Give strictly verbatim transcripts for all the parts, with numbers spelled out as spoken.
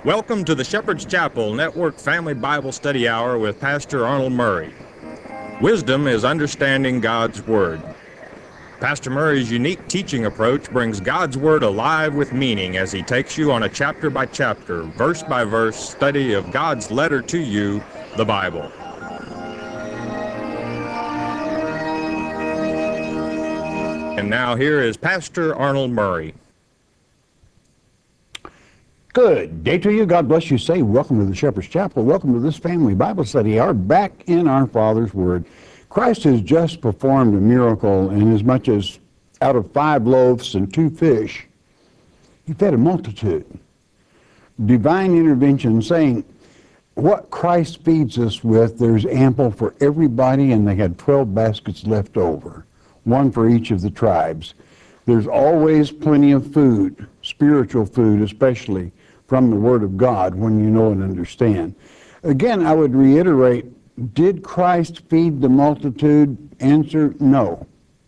Welcome to the Shepherd's Chapel Network Family Bible Study Hour with Pastor Arnold Murray. Wisdom is understanding God's Word. Pastor Murray's unique teaching approach brings God's Word alive with meaning as he takes you on a chapter-by-chapter, verse-by-verse study of God's letter to you, the Bible. And now here is Pastor Arnold Murray. Good day to you. God bless you. Say welcome to the Shepherd's Chapel. Welcome to this family Bible study hour back in our Father's Word. Christ has just performed a miracle in as much as out of five loaves and two fish, he fed a multitude. Divine intervention saying what Christ feeds us with, there's ample for everybody, and they had twelve baskets left over, one for each of the tribes. There's always plenty of food, spiritual food especially, from the Word of God when you know and understand. Again, I would reiterate, did Christ feed the multitude? Answer, no.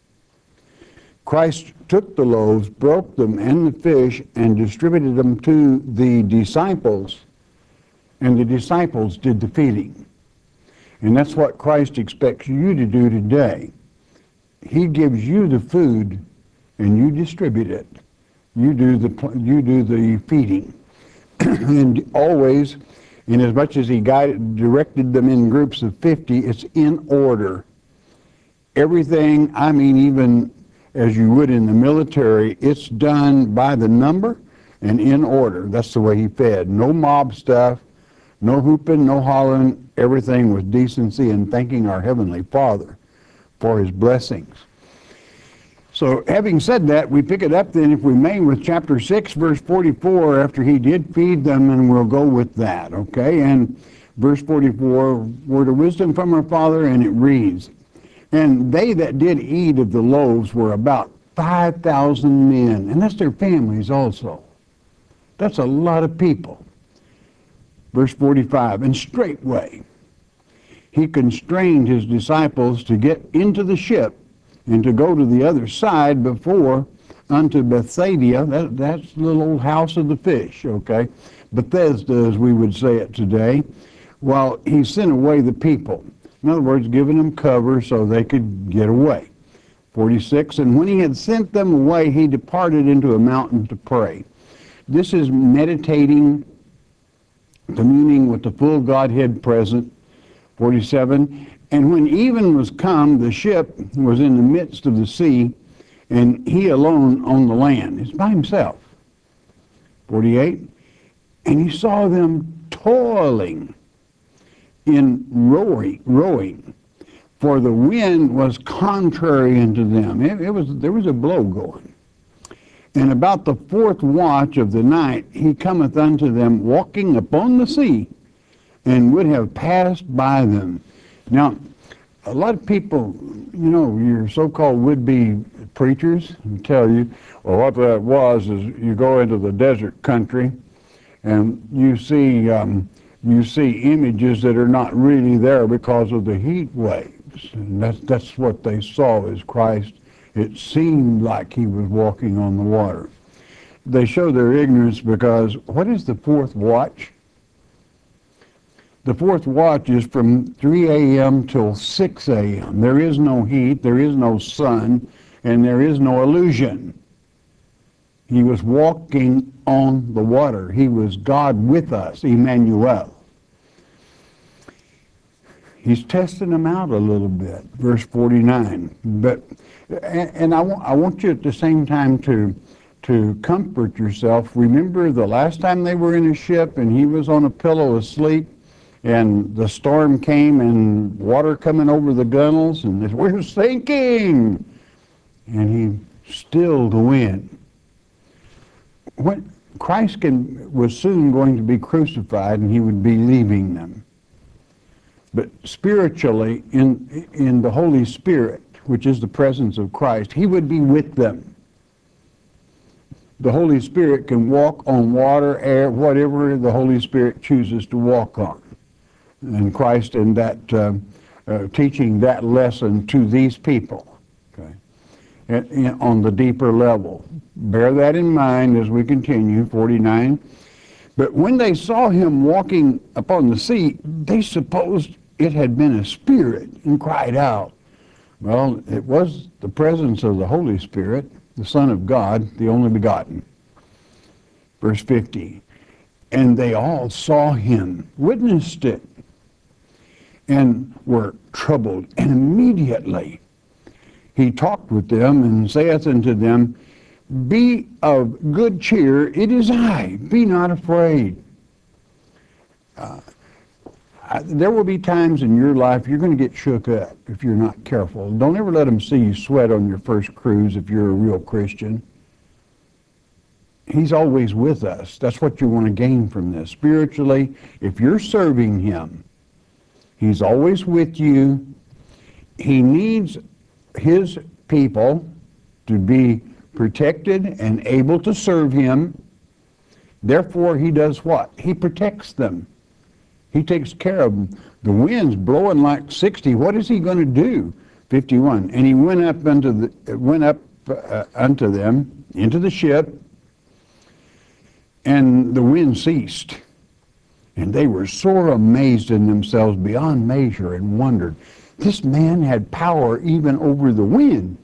Christ took the loaves, broke them and the fish, and distributed them to the disciples, and the disciples did the feeding. And that's what Christ expects you to do today. He gives you the food, and you distribute it. You do the, you do the feeding. And always, in as much as he guided, directed them in groups of fifty, it's in order. Everything, I mean, even as you would in the military, it's done by the number and in order. That's the way he fed. No mob stuff, no hooping, no hollering. Everything with decency and thanking our Heavenly Father for his blessings. So having said that, we pick it up then, if we may, with chapter six, verse forty-four, after he did feed them, and we'll go with that, okay? And verse forty-four, word of wisdom from our Father, and it reads, and they that did eat of the loaves were about five thousand men, and that's their families also. That's a lot of people. Verse forty-five, and straightway he constrained his disciples to get into the ship and to go to the other side before unto Bethsaida. That, that's the little old house of the fish, okay? Bethesda, as we would say it today, while he sent away the people. In other words, giving them cover so they could get away. forty-six, and when he had sent them away, he departed into a mountain to pray. This is meditating, communing with the full Godhead present. forty-seven, and when even was come, the ship was in the midst of the sea, and he alone on the land. It's by himself. forty-eight, and he saw them toiling in rowing, rowing, for the wind was contrary unto them. It, it was, there was a blow going. And about the fourth watch of the night, he cometh unto them walking upon the sea, and would have passed by them. Now, a lot of people, you know, your so-called would-be preachers will tell you, well, what that was is you go into the desert country and you see um, you see images that are not really there because of the heat waves. And that's, that's what they saw as Christ. It seemed like he was walking on the water. They show their ignorance because what is the fourth watch? The fourth watch is from three a m till six a m There is no heat, there is no sun, and there is no illusion. He was walking on the water. He was God with us, Emmanuel. He's testing them out a little bit, verse forty-nine. But, and, and I, want, I want you at the same time to, to comfort yourself. Remember the last time they were in a ship and he was on a pillow asleep, and the storm came and water coming over the gunnels, and they, we're sinking. And he stilled the wind. When Christ can, was soon going to be crucified, and he would be leaving them. But spiritually, in, in the Holy Spirit, which is the presence of Christ, he would be with them. The Holy Spirit can walk on water, air, whatever the Holy Spirit chooses to walk on. And Christ in that uh, uh, teaching that lesson to these people, okay, and, and on the deeper level. Bear that in mind as we continue. forty-nine, But when they saw him walking upon the sea, they supposed it had been a spirit and cried out. Well, it was the presence of the Holy Spirit, the Son of God, the only begotten. Verse fifty, and they all saw him, witnessed it, and were troubled. And immediately he talked with them and saith unto them, be of good cheer, it is I, be not afraid. Uh, I, there will be times in your life you're going to get shook up if you're not careful. Don't ever let them see you sweat on your first cruise if you're a real Christian. He's always with us. That's what you want to gain from this. Spiritually, if you're serving him, he's always with you. He needs his people to be protected and able to serve him. Therefore, he does what? He protects them. He takes care of them. The wind's blowing like sixty. What is he going to do? fifty-one. And he went up unto the went up uh, unto them into the ship, and the wind ceased. And they were sore amazed in themselves beyond measure, and wondered. This man had power even over the wind.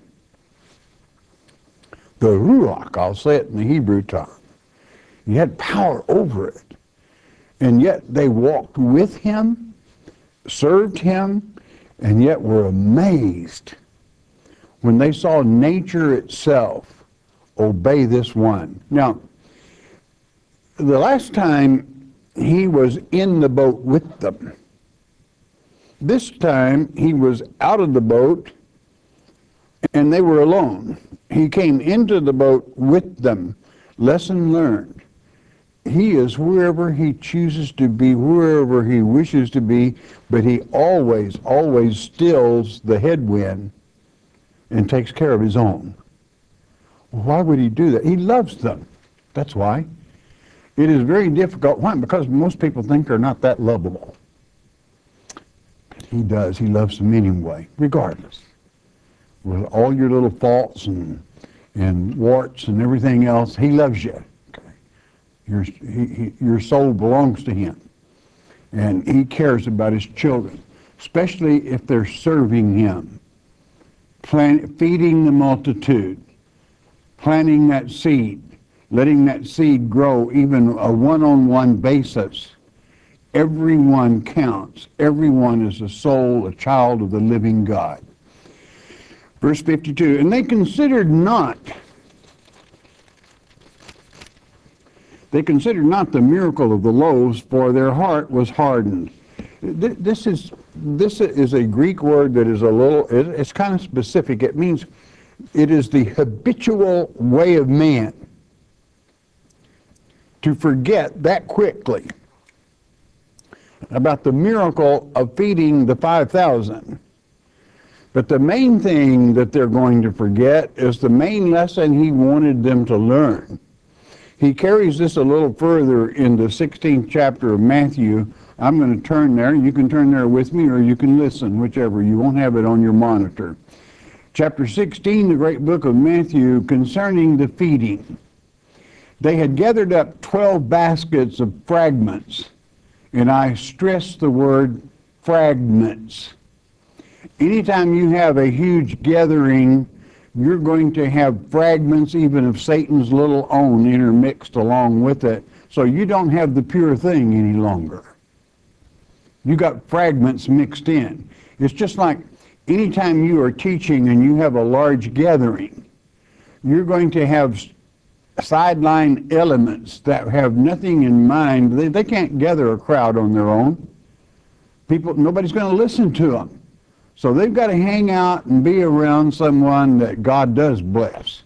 The Ruach, I'll say it in the Hebrew tongue. He had power over it. And yet they walked with him, served him, and yet were amazed when they saw nature itself obey this one. Now, the last time he was in the boat with them. This time he was out of the boat and they were alone. He came into the boat with them. Lesson learned. He is wherever he chooses to be, wherever he wishes to be, but he always, always stills the headwind and takes care of his own. Why would he do that? He loves them. That's why. It is very difficult. Why? Because most people think they're not that lovable. He does. He loves them anyway, regardless. With all your little faults and and warts and everything else, he loves you. Okay. Your, he, he, your soul belongs to him. And he cares about his children, especially if they're serving him, Plant, feeding the multitude, planting that seed, letting that seed grow, even a one-on-one basis. Everyone counts. Everyone is a soul, a child of the living God. Verse fifty-two, and they considered not, they considered not the miracle of the loaves, for their heart was hardened. This is, this is a Greek word that is a little, it's kind of specific. It means it is the habitual way of man to forget that quickly about the miracle of feeding the five thousand. But the main thing that they're going to forget is the main lesson he wanted them to learn. He carries this a little further in the sixteenth chapter of Matthew. I'm going to turn there. You can turn there with me or you can listen, whichever. You won't have it on your monitor. Chapter sixteen, the great book of Matthew, concerning the feeding. They had gathered up twelve baskets of fragments, and I stress the word fragments. Anytime you have a huge gathering, you're going to have fragments even of Satan's little own intermixed along with it, so you don't have the pure thing any longer. You got fragments mixed in. It's just like anytime you are teaching and you have a large gathering, you're going to have sideline elements that have nothing in mind. They, they can't gather a crowd on their own. People, nobody's going to listen to them. So they've got to hang out and be around someone that God does bless.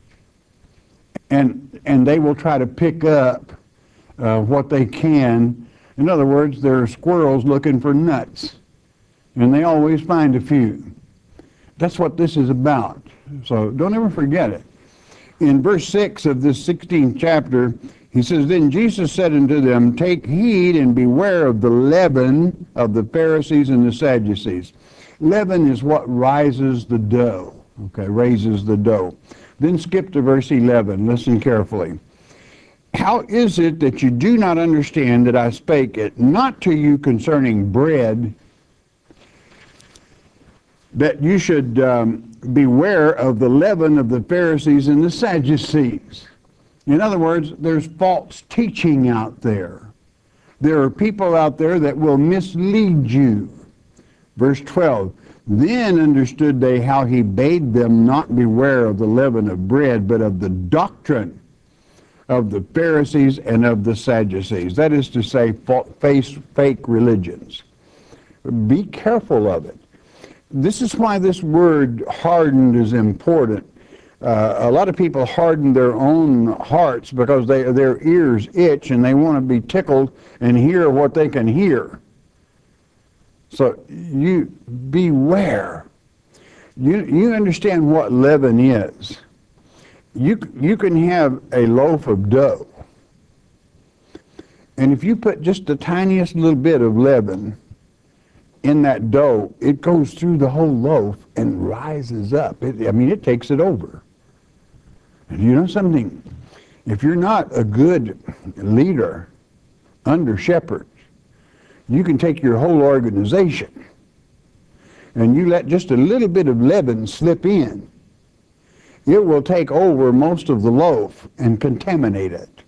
And, and they will try to pick up uh, what they can. In other words, they're squirrels looking for nuts. And they always find a few. That's what this is about. So don't ever forget it. In verse six of this sixteenth chapter, he says, then Jesus said unto them, take heed and beware of the leaven of the Pharisees and the Sadducees. Leaven is what rises the dough, okay, raises the dough. Then skip to verse eleven. Listen carefully. How is it that you do not understand that I spake it not to you concerning bread, that you should um, beware of the leaven of the Pharisees and the Sadducees? In other words, there's false teaching out there. There are people out there that will mislead you. Verse twelve, then understood they how he bade them not beware of the leaven of bread, but of the doctrine of the Pharisees and of the Sadducees. That is to say, face fake religions. Be careful of it. This is why this word hardened is important. Uh, a lot of people harden their own hearts because they, their ears itch and they want to be tickled and hear what they can hear. So you beware. You, you understand what leaven is. You, you can have a loaf of dough, and if you put just the tiniest little bit of leaven in that dough, it goes through the whole loaf and rises up. It, I mean, it takes it over. And you know something? If you're not a good leader under shepherds, you can take your whole organization and you let just a little bit of leaven slip in. It will take over most of the loaf and contaminate it.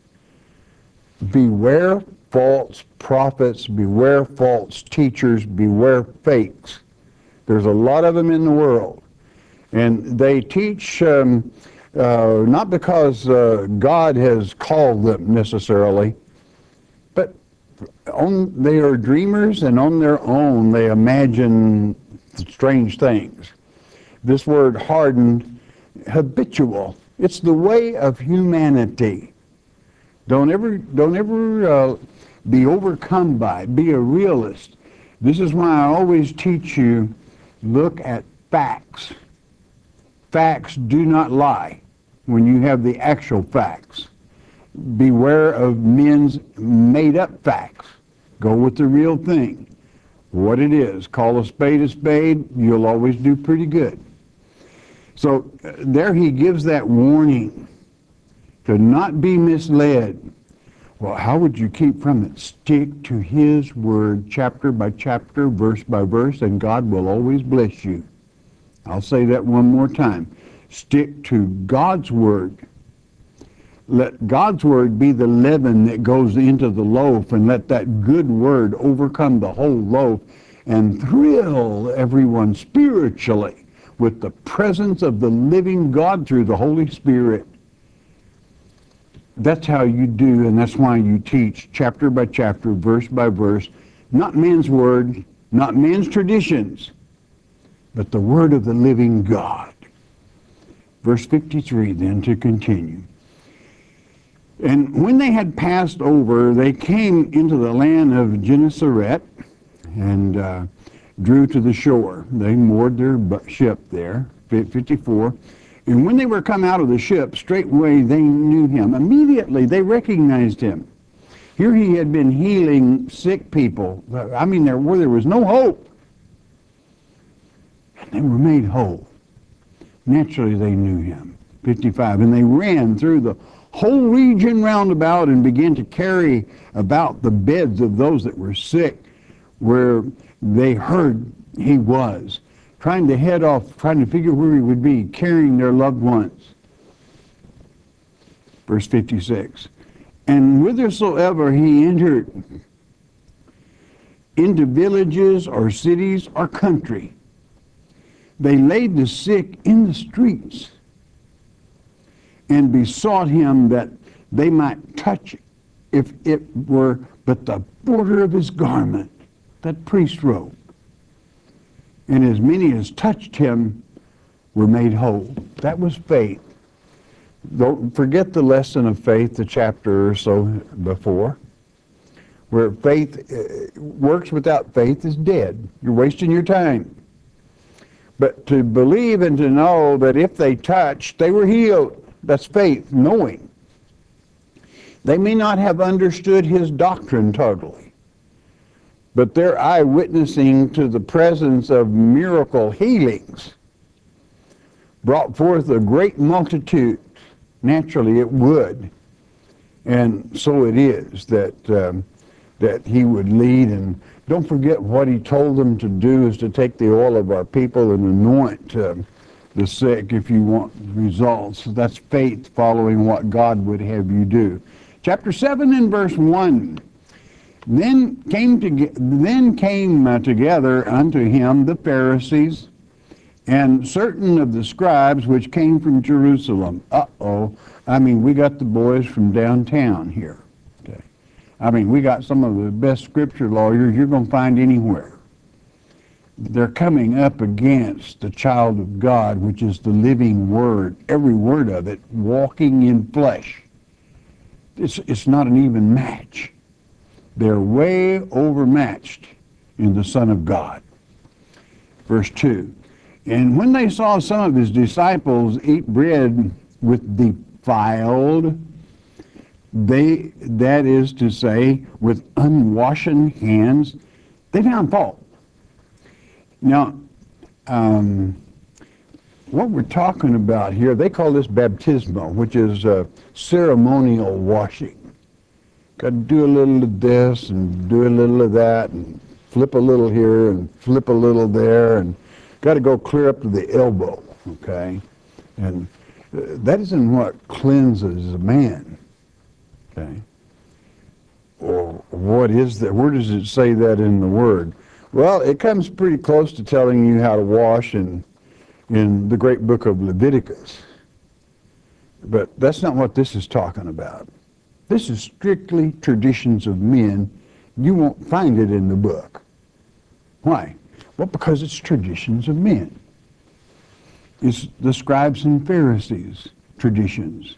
Beware false prophets, beware false teachers, beware fakes. There's a lot of them in the world. And they teach um, uh, not because uh, God has called them necessarily, but on, they are dreamers, and on their own they imagine strange things. This word hardened, habitual. It's the way of humanity. Don't ever, don't ever uh, be overcome by it. Be a realist. This is why I always teach you, look at facts. Facts do not lie when you have the actual facts. Beware of men's made-up facts. Go with the real thing. What it is. Call a spade a spade. You'll always do pretty good. So uh, there he gives that warning to not be misled. Well, how would you keep from it? Stick to his word, chapter by chapter, verse by verse, and God will always bless you. I'll say that one more time. Stick to God's word. Let God's word be the leaven that goes into the loaf, and let that good word overcome the whole loaf and thrill everyone spiritually with the presence of the living God through the Holy Spirit. That's how you do, and that's why you teach chapter by chapter, verse by verse, not man's word, not man's traditions, but the word of the living God. Verse fifty-three, then, to continue. And when they had passed over, they came into the land of Gennesaret and uh, drew to the shore. They moored their ship there, fifty-four. And when they were come out of the ship, straightway they knew him. Immediately they recognized him. Here he had been healing sick people. I mean, there, where there was no hope. And they were made whole. Naturally they knew him. fifty-five. And they ran through the whole region round about and began to carry about the beds of those that were sick, where they heard he was, trying to head off, trying to figure where he would be, carrying their loved ones. Verse fifty-six. And whithersoever he entered, into villages or cities or country, they laid the sick in the streets and besought him that they might touch, if it were but the border of his garment, that priest robe. And as many as touched him were made whole. That was faith. Don't forget the lesson of faith, the chapter or so before, where faith uh, works without faith is dead. You're wasting your time. But to believe and to know that if they touched, they were healed. That's faith, knowing. They may not have understood his doctrine totally, but they're eyewitnessing to the presence of miracle healings brought forth a great multitude. Naturally it would. And so it is that um, that he would lead. And don't forget what he told them to do is to take the oil of our people and anoint uh, the sick if you want results. That's faith following what God would have you do. Chapter seven and verse one. Then came to, then came uh, together unto him the Pharisees and certain of the scribes which came from Jerusalem. Uh-oh. I mean, we got the boys from downtown here. Okay. I mean, we got some of the best scripture lawyers you're going to find anywhere. They're coming up against the child of God, which is the living word, every word of it, walking in flesh. It's, it's not an even match. They're way overmatched in the Son of God. Verse two. And when they saw some of his disciples eat bread with defiled, they, that is to say, with unwashen hands, they found fault. Now, um, what we're talking about here, they call this baptismo, which is uh, ceremonial washing. Got to do a little of this and do a little of that and flip a little here and flip a little there and got to go clear up to the elbow, okay? And uh, that isn't what cleanses a man, okay? Or what is that? Where does it say that in the Word? Well, it comes pretty close to telling you how to wash in, in the great book of Leviticus. But that's not what this is talking about. This is strictly traditions of men. You won't find it in the book. Why? Well, because it's traditions of men. It's the scribes and Pharisees' traditions.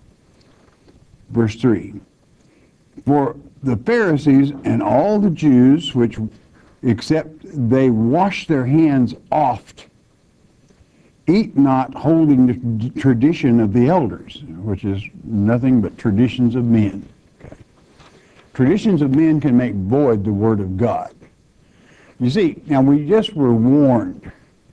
Verse three. For the Pharisees and all the Jews, which except they wash their hands oft, eat not holding the tradition of the elders, which is nothing but traditions of men. Okay. Traditions of men can make void the word of God. You see, now we just were warned.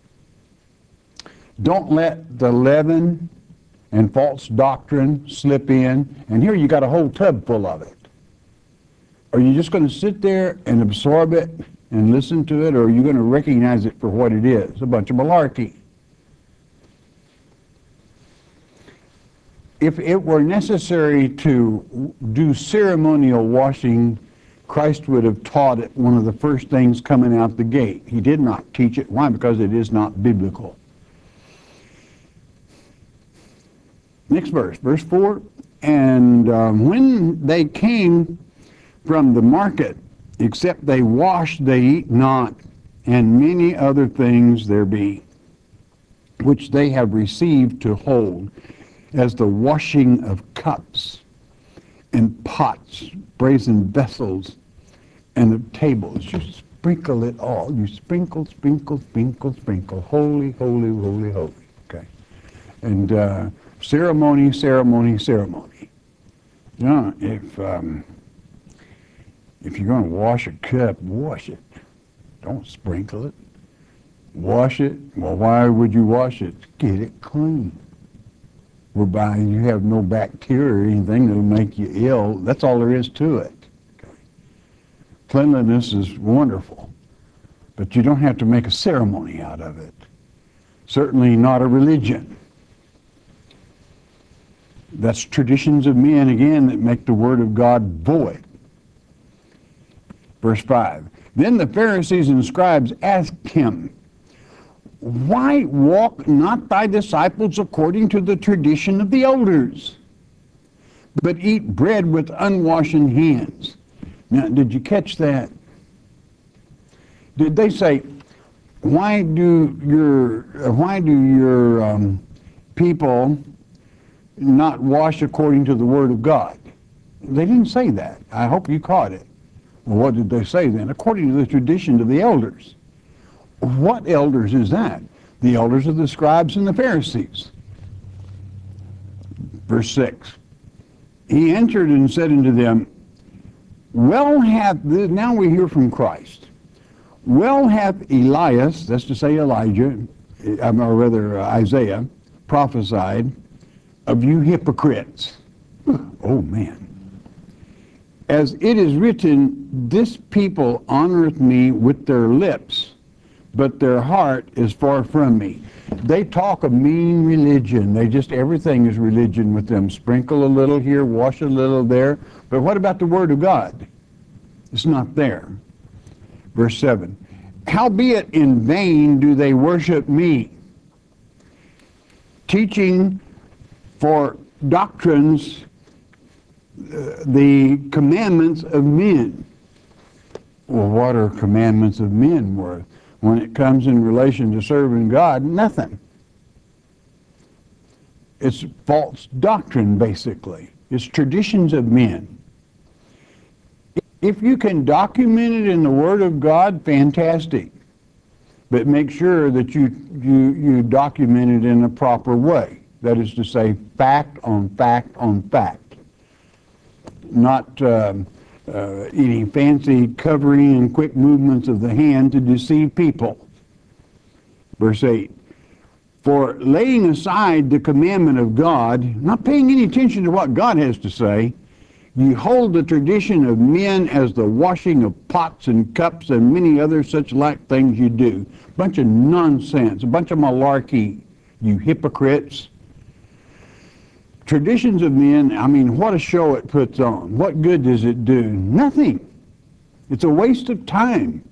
Don't let the leaven and false doctrine slip in, and here you got a whole tub full of it. Are you just going to sit there and absorb it and listen to it, or are you going to recognize it for what it is? A bunch of malarkey. If it were necessary to do ceremonial washing, Christ would have taught it one of the first things coming out the gate. He did not teach it. Why? Because it is not biblical. Next verse, verse four. And um, when they came from the market, except they wash, they eat not, and many other things there be, which they have received to hold, as the washing of cups and pots, brazen vessels, and of tables. You sprinkle it all. You sprinkle, sprinkle, sprinkle, sprinkle. Holy, holy, holy, holy. Okay. And uh, ceremony, ceremony, ceremony. You know, if um, if you're going to wash a cup, wash it. Don't sprinkle it. Wash it. Well, why would you wash it? Get it clean. Whereby you have no bacteria or anything that will make you ill. That's all there is to it. Okay. Cleanliness is wonderful, but you don't have to make a ceremony out of it. Certainly not a religion. That's traditions of men, again, that make the word of God void. Verse five. Then the Pharisees and scribes asked him, why walk not thy disciples according to the tradition of the elders, but eat bread with unwashen hands? Now, did you catch that? Did they say, why do your, why do your um, people not wash according to the word of God? They didn't say that. I hope you caught it. Well, what did they say then? According to the tradition of the elders. What elders is that? The elders of the scribes and the Pharisees. Verse six. He answered and said unto them, well hath, the, now we hear from Christ, well hath Elias, that's to say Elijah, or rather Isaiah, prophesied of you hypocrites. Oh man. As it is written, this people honoreth me with their lips, but their heart is far from me. They talk of mean religion. They just, everything is religion with them. Sprinkle a little here, wash a little there. But what about the Word of God? It's not there. Verse seven. Howbeit in vain do they worship me, teaching for doctrines uh, the commandments of men. Well, what are commandments of men worth? When it comes in relation to serving God, nothing. It's false doctrine, basically. It's traditions of men. If you can document it in the Word of God, fantastic. But make sure that you, you, you document it in a proper way. That is to say, fact on fact on fact. Not um, uh, any fancy covering and quick movements of the hand to deceive people. Verse eight. For laying aside the commandment of God, not paying any attention to what God has to say, ye hold the tradition of men as the washing of pots and cups and many other such like things you do. Bunch of nonsense, a bunch of malarkey, you hypocrites. Traditions of men, I mean, what a show it puts on. What good does it do? Nothing. It's a waste of time.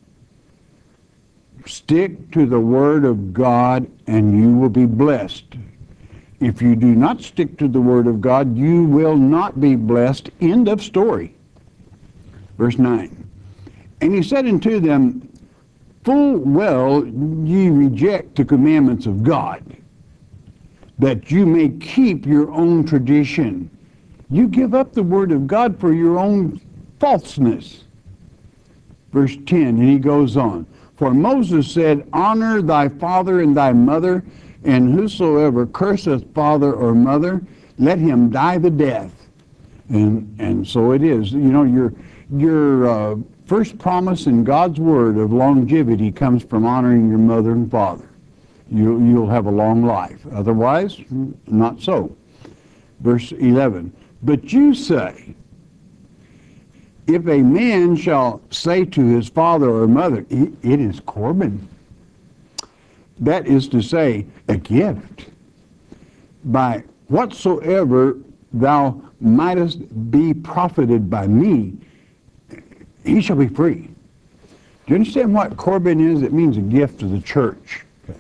Stick to the Word of God and you will be blessed. If you do not stick to the Word of God, you will not be blessed. End of story. Verse nine. And he said unto them, full well ye reject the commandments of God, that you may keep your own tradition. You give up the Word of God for your own falseness. Verse ten, and he goes on. For Moses said, honor thy father and thy mother, and whosoever curseth father or mother, let him die the death. And and so it is. You know, your your uh, first promise in God's Word of longevity comes from honoring your mother and father. You, you'll have a long life. Otherwise, not so. Verse eleven. But you say, if a man shall say to his father or mother, it, it is Corban. That is to say, a gift. By whatsoever thou mightest be profited by me, he shall be free. Do you understand what Corban is? It means a gift to the church. Okay.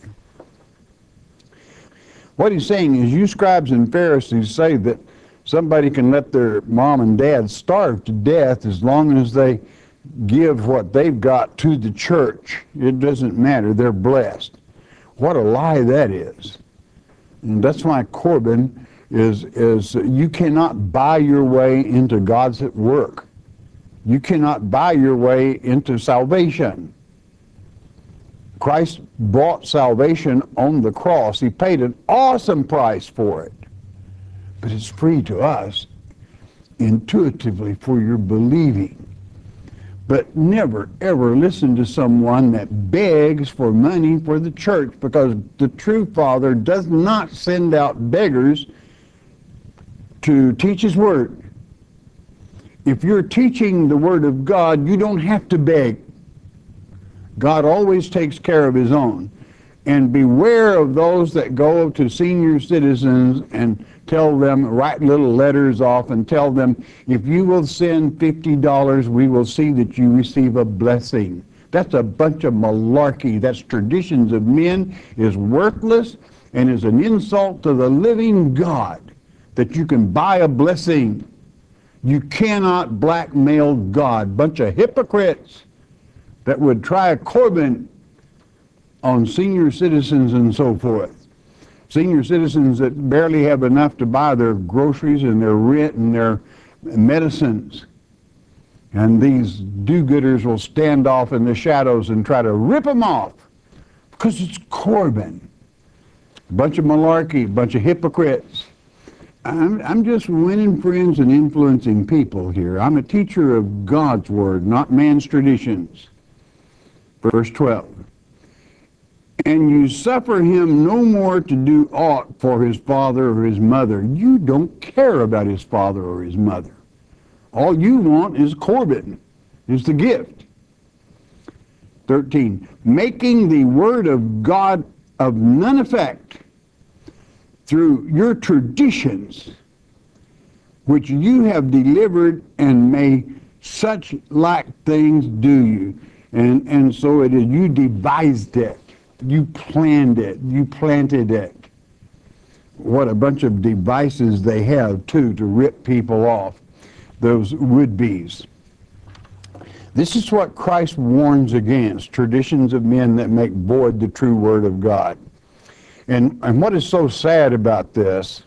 What he's saying is, you scribes and Pharisees say that somebody can let their mom and dad starve to death as long as they give what they've got to the church. It doesn't matter. They're blessed. What a lie that is. And that's why Corban is, is you cannot buy your way into God's work. You cannot buy your way into salvation. Christ brought salvation on the cross. He paid an awesome price for it. But it's free to us intuitively for your believing. But never, ever listen to someone that begs for money for the church, because the true Father does not send out beggars to teach His Word. If you're teaching the Word of God, you don't have to beg. God always takes care of His own. And beware of those that go to senior citizens and tell them, write little letters off and tell them, if you will send fifty dollars, we will see that you receive a blessing. That's a bunch of malarkey. That's traditions of men, is worthless, and is an insult to the living God, that you can buy a blessing. You cannot blackmail God. Bunch of hypocrites that would try a Corban on senior citizens and so forth. Senior citizens that barely have enough to buy their groceries and their rent and their medicines. And these do-gooders will stand off in the shadows and try to rip them off because it's Corban. A bunch of malarkey, a bunch of hypocrites. I'm, I'm just winning friends and influencing people here. I'm a teacher of God's Word, not man's traditions. Verse twelve. And you suffer him no more to do aught for his father or his mother. You don't care about his father or his mother. All you want is Corban, is the gift. thirteen, making the word of God of none effect through your traditions, which you have delivered, and may such like things do you. And, and so it is, you devised it, you planned it, you planted it. What a bunch of devices they have, too, to rip people off, those would-bes. This is what Christ warns against, traditions of men that make void the true word of God. And, and what is so sad about this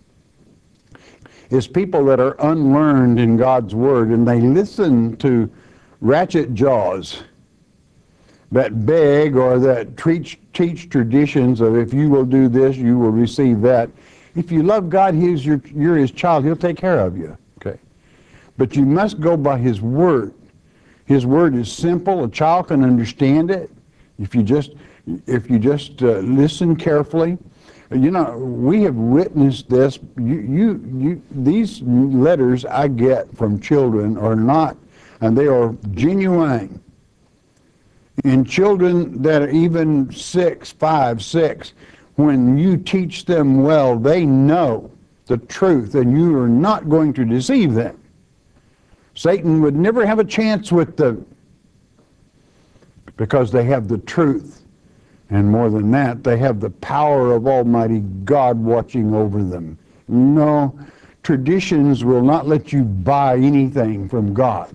is people that are unlearned in God's word, and they listen to ratchet jaws that beg or that teach, teach traditions of, if you will do this, you will receive that. If you love God, he's your, you're his child, he'll take care of you. Okay. But you must go by his word. His word is simple. A child can understand it if you just, if you just uh, listen carefully. You know, we have witnessed this. You, you, you, these letters I get from children are not, and they are genuine. And children that are even six, five, six, when you teach them well, they know the truth, and you are not going to deceive them. Satan would never have a chance with them because they have the truth. And more than that, they have the power of Almighty God watching over them. No, traditions will not let you buy anything from God.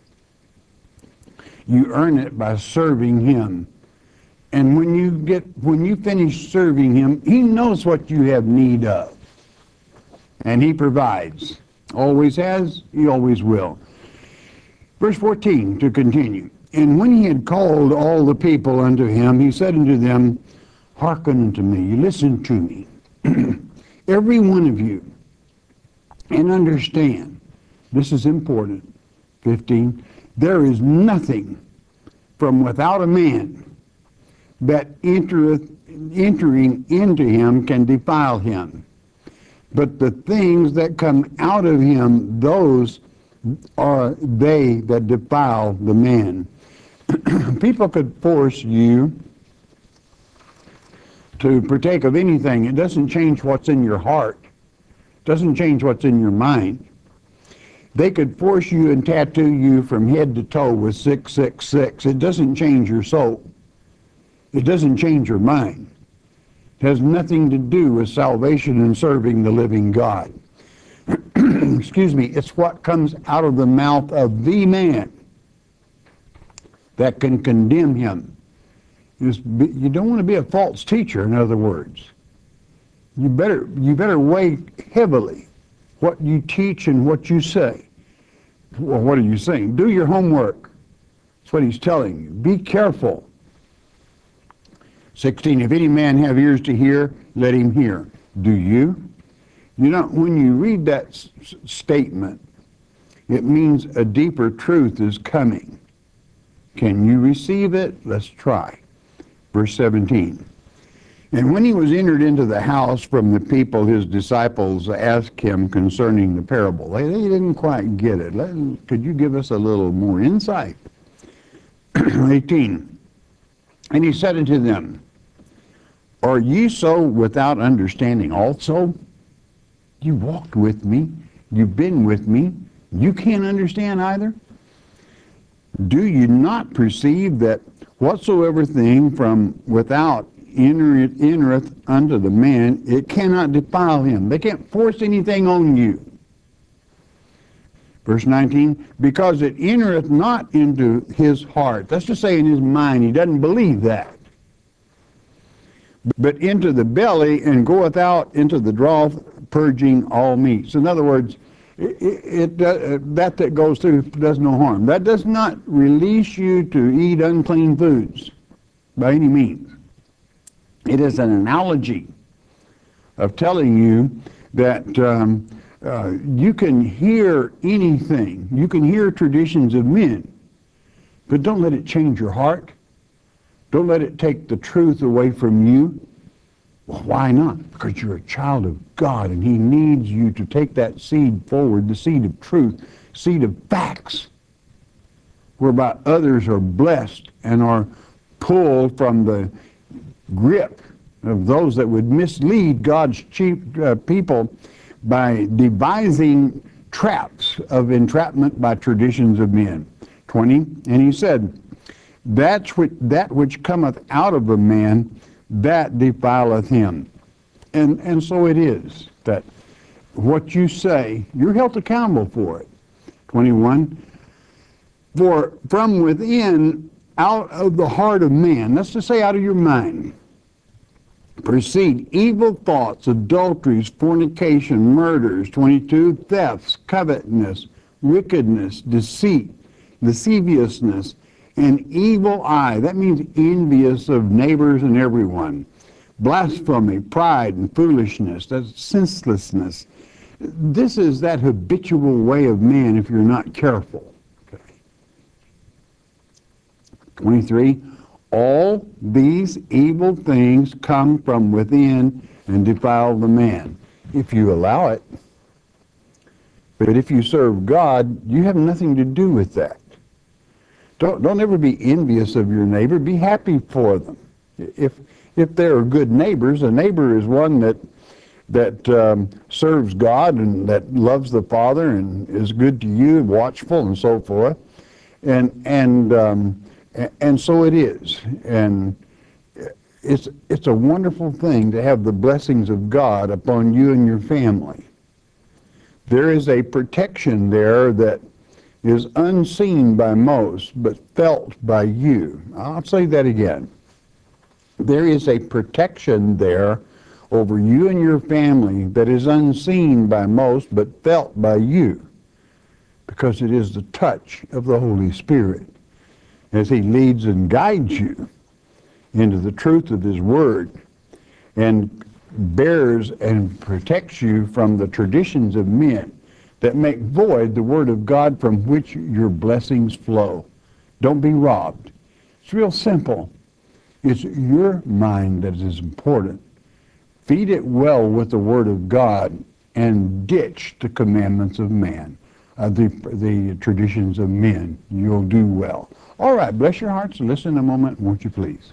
You earn it by serving him. And when you get, when you finish serving him, he knows what you have need of. And he provides. Always has, he always will. Verse fourteen, to continue. And when he had called all the people unto him, he said unto them, hearken unto me, listen to me, every one of you, and understand. This is important. fifteen, there is nothing from without a man that entereth, entering into him can defile him. But the things that come out of him, those are they that defile the man. People could force you to partake of anything. It doesn't change what's in your heart. It doesn't change what's in your mind. They could force you and tattoo you from head to toe with six six six. It doesn't change your soul. It doesn't change your mind. It has nothing to do with salvation and serving the living God. Excuse me, it's what comes out of the mouth of the man that can condemn him. You don't want to be a false teacher, in other words. You better, you better weigh heavily what you teach and what you say. Well, what are you saying? Do your homework. That's what he's telling you. Be careful. sixteen, if any man have ears to hear, let him hear. Do you? You know, when you read that s- statement, it means a deeper truth is coming. Can you receive it? Let's try. Verse seventeen. And when he was entered into the house from the people, his disciples asked him concerning the parable. They, they didn't quite get it. Let, could you give us a little more insight? eighteen. And he said unto them, are ye so without understanding also? You walked with me. You've been with me. You can't understand either? Do you not perceive that whatsoever thing from without entereth, entereth unto the man, it cannot defile him? They can't force anything on you. Verse nineteen, because it entereth not into his heart. That's to say in his mind. He doesn't believe that. But into the belly, and goeth out into the trough, purging all meats. In other words, it, it uh, that that goes through does no harm. That does not release you to eat unclean foods by any means. It is an analogy of telling you that um, uh, you can hear anything. You can hear traditions of men, but don't let it change your heart. Don't let it take the truth away from you. Well, why not? Because you're a child of God, and he needs you to take that seed forward, the seed of truth, seat of facts, whereby others are blessed and are pulled from the grip of those that would mislead God's cheap uh, people by devising traps of entrapment by traditions of men. twenty, and he said, That's which, that which cometh out of a man, that defileth him. And, and so it is, that what you say, you're held accountable for it. twenty-one, for from within, out of the heart of man, that's to say out of your mind, proceed evil thoughts, adulteries, fornication, murders, twenty-two, thefts, covetousness, wickedness, deceit, lasciviousness, an evil eye. That means envious of neighbors and everyone. Blasphemy, pride, and foolishness. That's senselessness. This is that habitual way of man if you're not careful. Okay. twenty-three, all these evil things come from within and defile the man, if you allow it. But if you serve God, you have nothing to do with that. Don't, don't ever be envious of your neighbor. Be happy for them. If, if they're good neighbors, a neighbor is one that, that um, serves God and that loves the Father and is good to you and watchful and so forth. And, and, um, and so it is. And it's, it's a wonderful thing to have the blessings of God upon you and your family. There is a protection there that is unseen by most, but felt by you. I'll say that again. There is a protection there over you and your family that is unseen by most, but felt by you, because it is the touch of the Holy Spirit as He leads and guides you into the truth of His Word and bears and protects you from the traditions of men that make void the Word of God from which your blessings flow. Don't be robbed. It's real simple. It's your mind that is important. Feed it well with the Word of God and ditch the commandments of man, uh, the, the traditions of men. You'll do well. All right, bless your hearts. Listen a moment, won't you please?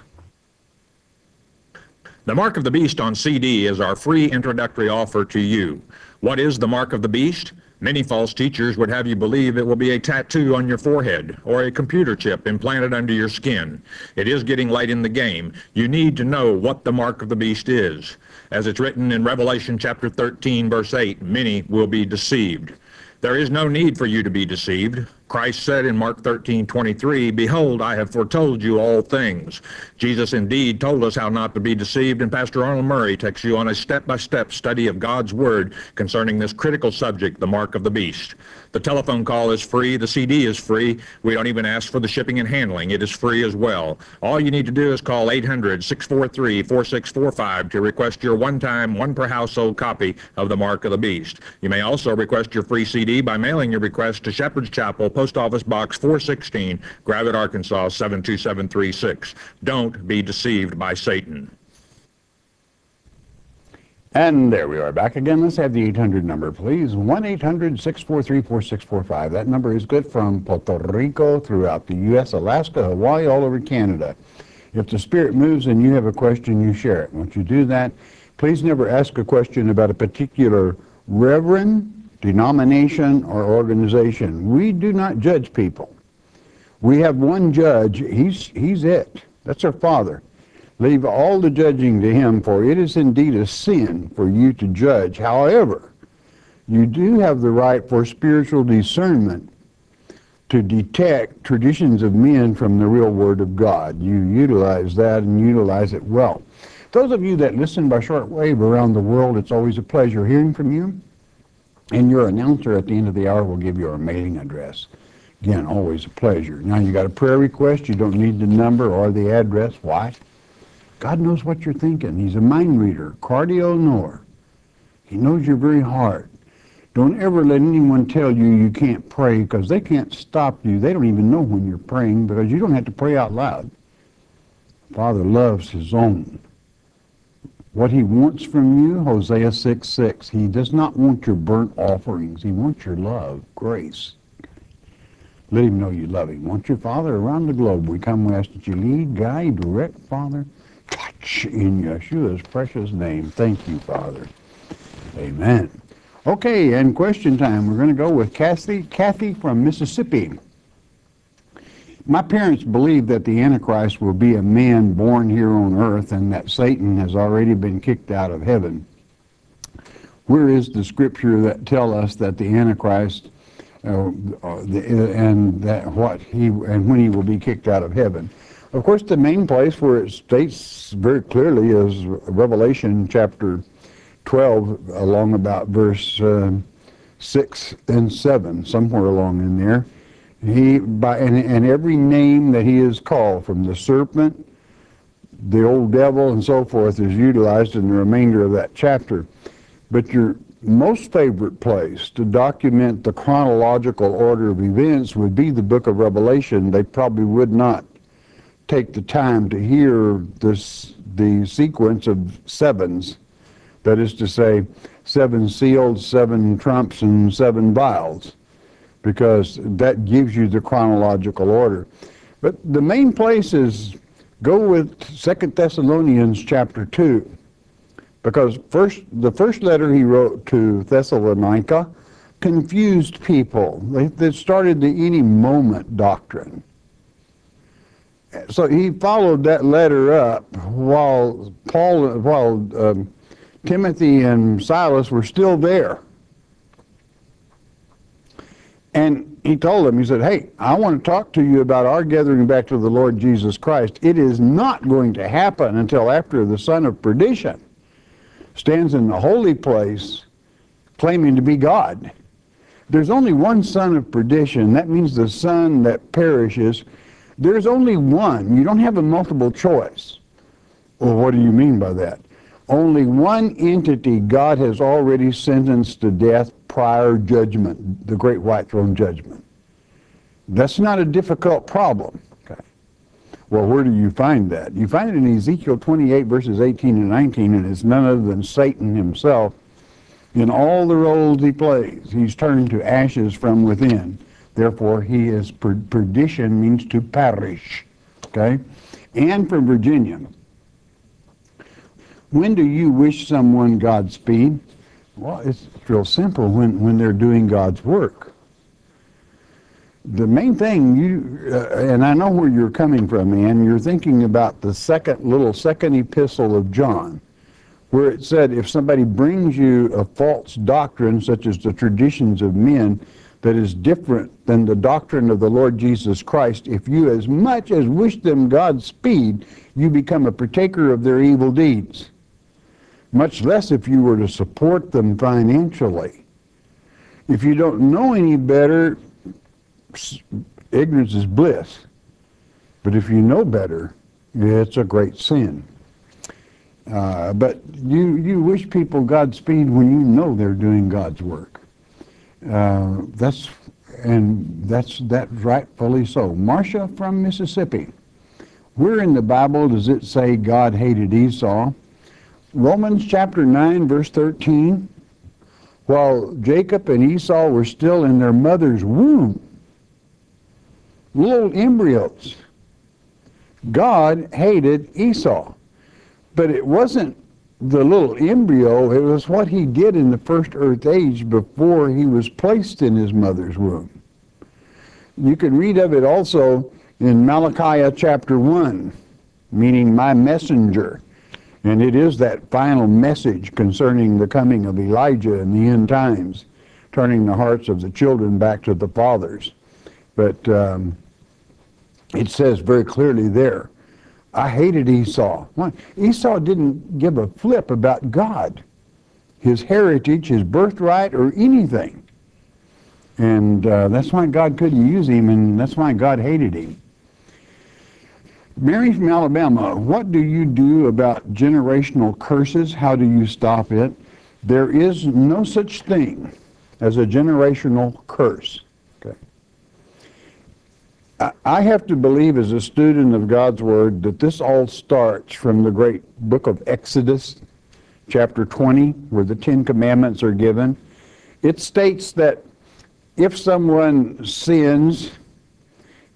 The Mark of the Beast on C D is our free introductory offer to you. What is the Mark of the Beast? Many false teachers would have you believe it will be a tattoo on your forehead or a computer chip implanted under your skin. It is getting late in the game. You need to know what the Mark of the Beast is. As it's written in Revelation chapter thirteen, verse eight, many will be deceived. There is no need for you to be deceived. Christ said in Mark thirteen twenty-three, Behold, I have foretold you all things. Jesus indeed told us how not to be deceived, and Pastor Arnold Murray takes you on a step-by-step study of God's Word concerning this critical subject, the Mark of the Beast. The telephone call is free. The C D is free. We don't even ask for the shipping and handling. It is free as well. All you need to do is call eight hundred, six four three, four six four five to request your one-time, one-per-household copy of the Mark of the Beast. You may also request your free C D by mailing your request to Shepherd's Chapel, Post Office Box four sixteen, Gravette, Arkansas seven two seven three six. Don't be deceived by Satan. And there we are back again. Let's have the eight hundred number, please. one eight hundred, six four three, four six four five. That number is good from Puerto Rico, throughout the U S, Alaska, Hawaii, all over Canada. If the Spirit moves and you have a question, you share it. Once you do that, please never ask a question about a particular reverend, denomination, or organization. We do not judge people. We have one judge. He's, he's it. That's our Father. Leave all the judging to Him, for it is indeed a sin for you to judge. However, you do have the right for spiritual discernment to detect traditions of men from the real Word of God. You utilize that and utilize it well. Those of you that listen by shortwave around the world, it's always a pleasure hearing from you. And your announcer at the end of the hour will give you our mailing address. Again, always a pleasure. Now, you got a prayer request. You don't need the number or the address. Why? God knows what you're thinking. He's a mind reader, cardio knower. He knows your very heart. Don't ever let anyone tell you you can't pray, because they can't stop you. They don't even know when you're praying, because you don't have to pray out loud. Father loves His own. What He wants from you, Hosea six six, He does not want your burnt offerings. He wants your love, grace. Let him know you love him. Won't you, Father, around the globe, we come, we ask that you lead, guide, direct, Father. Touch in Yeshua's precious name. Thank you, Father. Amen. Okay, and question time. We're going to go with Kathy, Kathy from Mississippi. My parents believe that the Antichrist will be a man born here on earth and that Satan has already been kicked out of heaven. Where is the scripture that tell us that the Antichrist uh, the, and that what he and when he will be kicked out of heaven? Of course, the main place where it states very clearly is Revelation chapter twelve, along about verse uh, six and seven, somewhere along in there. He by and, and every name that he is called, from the serpent, the old devil, and so forth, is utilized in the remainder of that chapter. But your most favorite place to document the chronological order of events would be the book of Revelation. They probably would not take the time to hear this the sequence of sevens. That is to say, seven seals, seven trumps, and seven vials, because that gives you the chronological order. But the main place is, go with Second Thessalonians chapter two, because first the first letter he wrote to Thessalonica confused people. They, they started the any moment doctrine. So he followed that letter up while Paul, while um, Timothy and Silas were still there. And he told them, he said, hey, I want to talk to you about our gathering back to the Lord Jesus Christ. It is not going to happen until after the son of perdition stands in the holy place claiming to be God. There's only one son of perdition. That means the son that perishes. There's only one. You don't have a multiple choice. Well, what do you mean by that? Only one entity God has already sentenced to death prior judgment, the great white throne judgment. That's not a difficult problem. Okay. Well, where do you find that? You find it in Ezekiel twenty-eight, verses eighteen and nineteen, and it's none other than Satan himself. In all the roles he plays, he's turned to ashes from within. Therefore, he is per perdition means to perish. Okay? And from Virginia. When do you wish someone Godspeed? Well, it's real simple, when, when they're doing God's work. The main thing, you uh, and I know where you're coming from, Ann, you're thinking about the second little second epistle of John, where it said if somebody brings you a false doctrine, such as the traditions of men, that is different than the doctrine of the Lord Jesus Christ, if you as much as wish them Godspeed, you become a partaker of their evil deeds. Much less if you were to support them financially. If you don't know any better, ignorance is bliss. But if you know better, it's a great sin. Uh, but you, you wish people Godspeed when you know they're doing God's work. Uh, that's and that's that rightfully so. Marcia from Mississippi. Where in the Bible does it say God hated Esau? Romans chapter nine, verse thirteen, while Jacob and Esau were still in their mother's womb, little embryos, God hated Esau. But it wasn't the little embryo, it was what he did in the first earth age before he was placed in his mother's womb. You can read of it also in Malachi chapter one, meaning my messenger. And it is that final message concerning the coming of Elijah in the end times, turning the hearts of the children back to the fathers. But um, it says very clearly there, I hated Esau. Why? Esau didn't give a flip about God, his heritage, his birthright, or anything. And uh, that's why God couldn't use him, and that's why God hated him. Mary from Alabama, what do you do about generational curses? How do you stop it? There is no such thing as a generational curse. Okay. I have to believe as a student of God's Word that this all starts from the great book of Exodus, chapter twenty, where the Ten Commandments are given. It states that if someone sins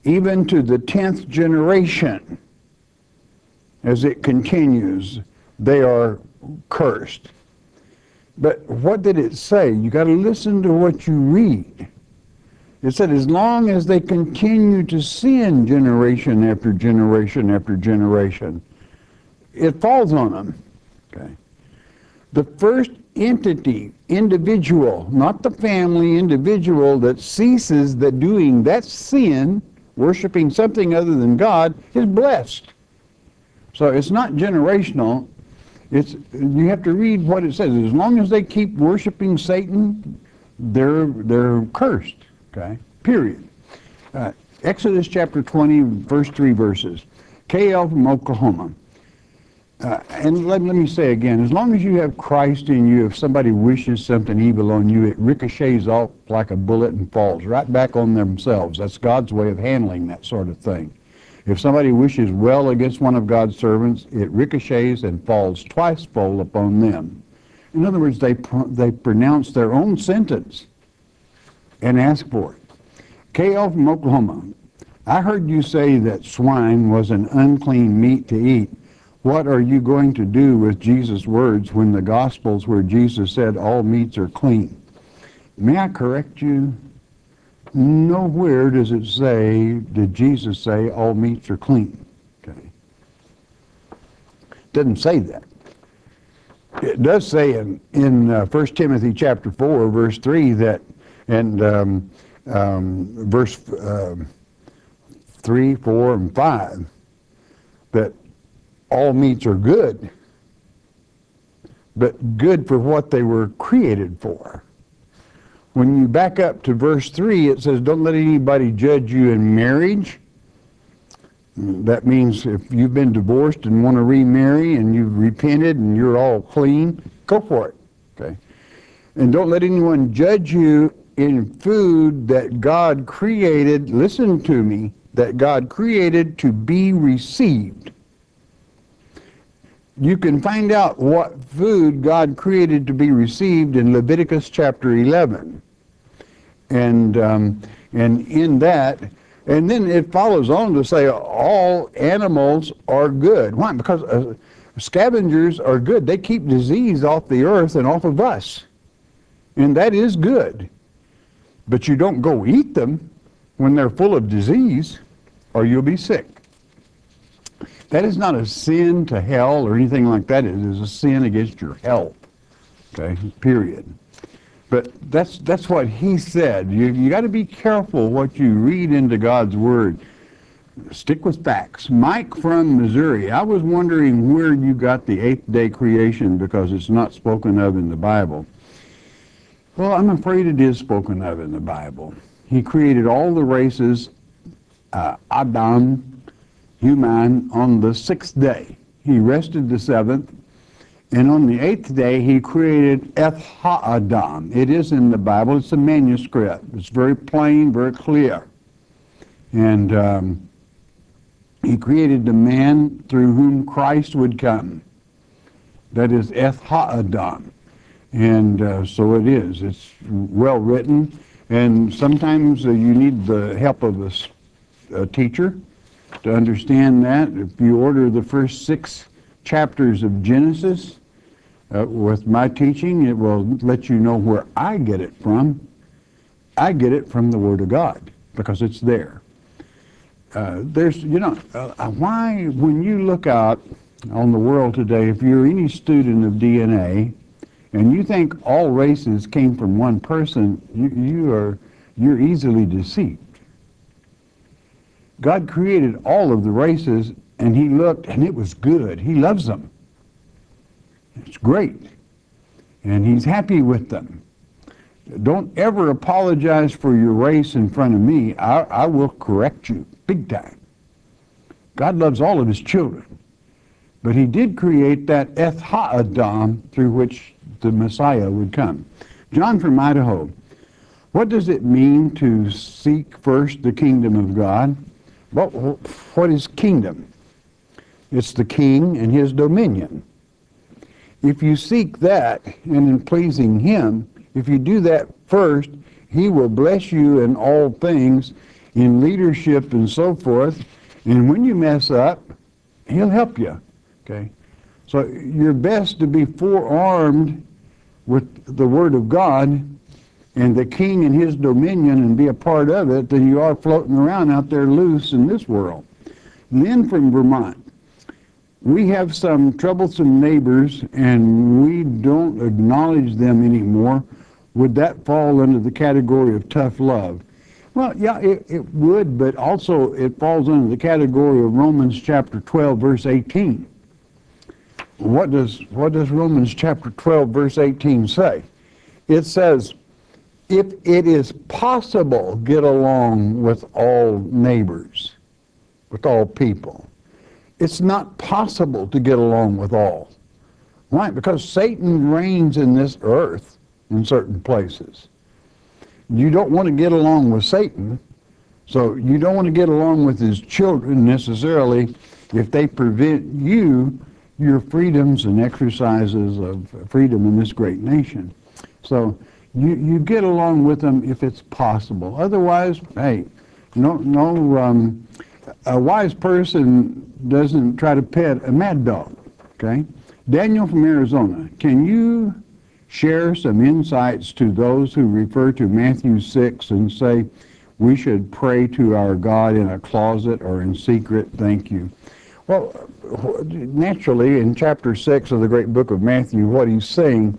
even to the tenth generation. As it continues, they are cursed. But what did it say? You got to listen to what you read. It said, as long as they continue to sin generation after generation after generation, it falls on them. Okay. The first entity, individual, not the family, individual that ceases that doing that sin, worshiping something other than God, is blessed. So it's not generational. It's, you have to read what it says. As long as they keep worshiping Satan, they're, they're cursed. Okay, period. Uh, Exodus chapter twenty, verse three verses. K L from Oklahoma. Uh, and let, let me say again, as long as you have Christ in you, if somebody wishes something evil on you, it ricochets off like a bullet and falls right back on themselves. That's God's way of handling that sort of thing. If somebody wishes well against one of God's servants, it ricochets and falls twicefold upon them. In other words, they, pr they pronounce their own sentence and ask for it. K L from Oklahoma. I heard you say that swine was an unclean meat to eat. What are you going to do with Jesus' words when the Gospels where Jesus said all meats are clean? May I correct you? Nowhere does it say, did Jesus say all meats are clean? Okay. It doesn't say that. It does say in, in uh, First Timothy chapter four, verse three, that and um, um, verse uh, three, four, and five, that all meats are good, but good for what they were created for. When you back up to verse three, it says, don't let anybody judge you in marriage. That means if you've been divorced and want to remarry and you've repented and you're all clean, go for it. Okay. And don't let anyone judge you in food that God created, listen to me, that God created to be received. You can find out what food God created to be received in Leviticus chapter eleven. And, um, and in that, and then it follows on to say all animals are good. Why? Because uh, scavengers are good. They keep disease off the earth and off of us. And that is good. But you don't go eat them when they're full of disease, or you'll be sick. That is not a sin to hell or anything like that. It is a sin against your health. Okay, period. But that's that's what he said. You you got to be careful what you read into God's word. Stick with facts. Mike from Missouri, I was wondering where you got the eighth day creation because it's not spoken of in the Bible. Well, I'm afraid it is spoken of in the Bible. He created all the races, uh, Adam, human, on the sixth day. He rested the seventh, and on the eighth day he created Eth Ha-Adam. It is in the Bible. It's a manuscript. It's very plain, very clear. And um, he created the man through whom Christ would come. That is Eth Ha-Adam. And uh, so it is. It's well written. And sometimes uh, you need the help of a, a teacher to understand that. If you order the first six chapters of Genesis uh, with my teaching, it will let you know where I get it from. I get it from the Word of God because it's there. Uh, there's, you know, uh, why, when you look out on the world today, if you're any student of D N A, and you think all races came from one person, you, you are, you're easily deceived. God created all of the races, and he looked, and it was good. He loves them. It's great. And he's happy with them. Don't ever apologize for your race in front of me. I, I will correct you big time. God loves all of his children. But he did create that Eth Ha-Adam through which the Messiah would come. John from Idaho, what does it mean to seek first the kingdom of God? Well, what is kingdom? It's the king and his dominion. If you seek that, and in pleasing him, if you do that first, he will bless you in all things, in leadership and so forth. And when you mess up, he'll help you. Okay? So you're best to be forearmed with the Word of God and the King and his dominion and be a part of it than you are floating around out there loose in this world. Lynn from Vermont. We have some troublesome neighbors and we don't acknowledge them anymore. Would that fall under the category of tough love? Well, yeah, it, it would, but also it falls under the category of Romans chapter twelve, verse eighteen. What does, what does Romans chapter twelve, verse eighteen say? It says, if it is possible, get along with all neighbors, with all people. It's not possible to get along with all. Why? Because Satan reigns in this earth in certain places. You don't want to get along with Satan, so you don't want to get along with his children necessarily if they prevent you, your freedoms and exercises of freedom in this great nation. So you, you get along with them if it's possible. Otherwise, hey, no, no, um, a wise person doesn't try to pet a mad dog, okay? Daniel from Arizona, can you share some insights to those who refer to Matthew six and say we should pray to our God in a closet or in secret? Thank you. Well, naturally, in chapter six of the great book of Matthew, what he's saying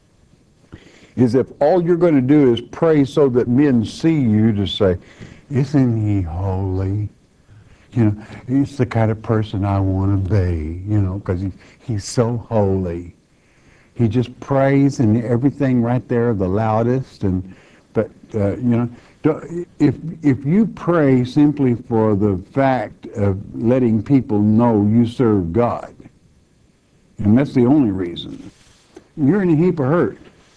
is if all you're going to do is pray so that men see you to say, isn't he holy? You know, he's the kind of person I want to be, you know, because he, he's so holy. He just prays and everything right there the loudest. And but uh, you know, don't, if if you pray simply for the fact of letting people know you serve God, and that's the only reason, you're in a heap of hurt.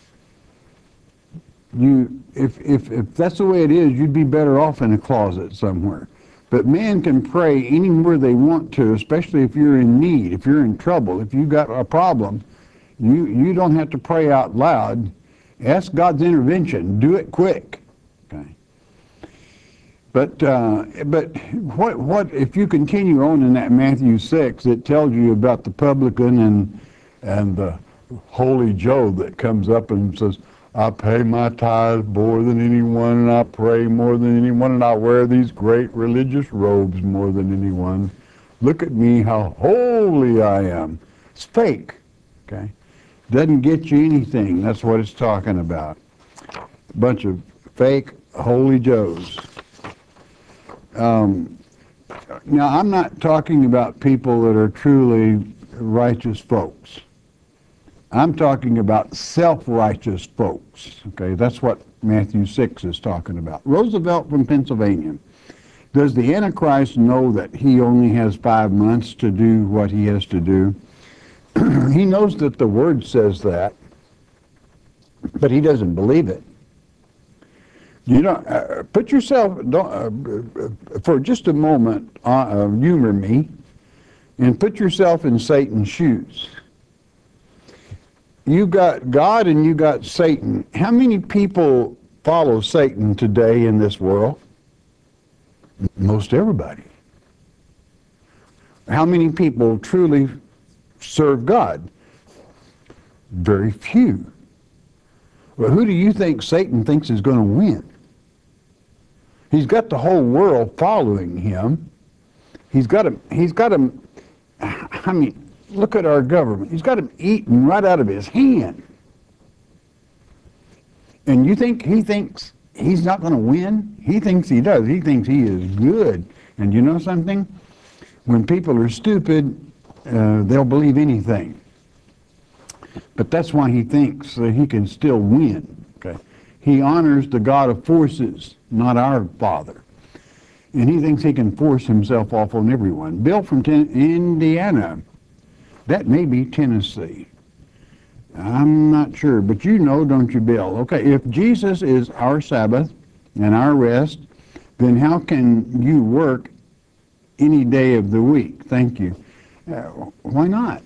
You if if if that's the way it is, you'd be better off in a closet somewhere. But men can pray anywhere they want to, especially if you're in need, if you're in trouble, if you've got a problem. You you don't have to pray out loud. Ask God's intervention. Do it quick. Okay. But uh, but what what if you continue on in that Matthew six? It tells you about the publican and and the holy Joe that comes up and says, I pay my tithes more than anyone, and I pray more than anyone, and I wear these great religious robes more than anyone. Look at me, how holy I am. It's fake. Okay. Doesn't get you anything. That's what it's talking about. A bunch of fake holy Joes. Um, now, I'm not talking about people that are truly righteous folks. I'm talking about self-righteous folks. Okay, that's what Matthew six is talking about. Roosevelt from Pennsylvania. Does the Antichrist know that he only has five months to do what he has to do? He knows that the Word says that, but he doesn't believe it. You know, uh, put yourself, don't, uh, for just a moment, uh, uh, humor me, and put yourself in Satan's shoes. You got God and you got Satan. How many people follow Satan today in this world? Most everybody. How many people truly serve God? Very few. Well, who do you think Satan thinks is going to win? He's got the whole world following him. He's got him, he's got him, I mean, look at our government. He's got him eating right out of his hand. And you think he thinks he's not going to win? He thinks he does. He thinks he is good. And you know something? When people are stupid, uh, they'll believe anything. But that's why he thinks that he can still win. Okay? He honors the God of forces, not our Father. And he thinks he can force himself off on everyone. Bill from Ten- Indiana. That may be Tennessee. I'm not sure, but you know, don't you, Bill? Okay, if Jesus is our Sabbath and our rest, then how can you work any day of the week? Thank you. Uh, why not?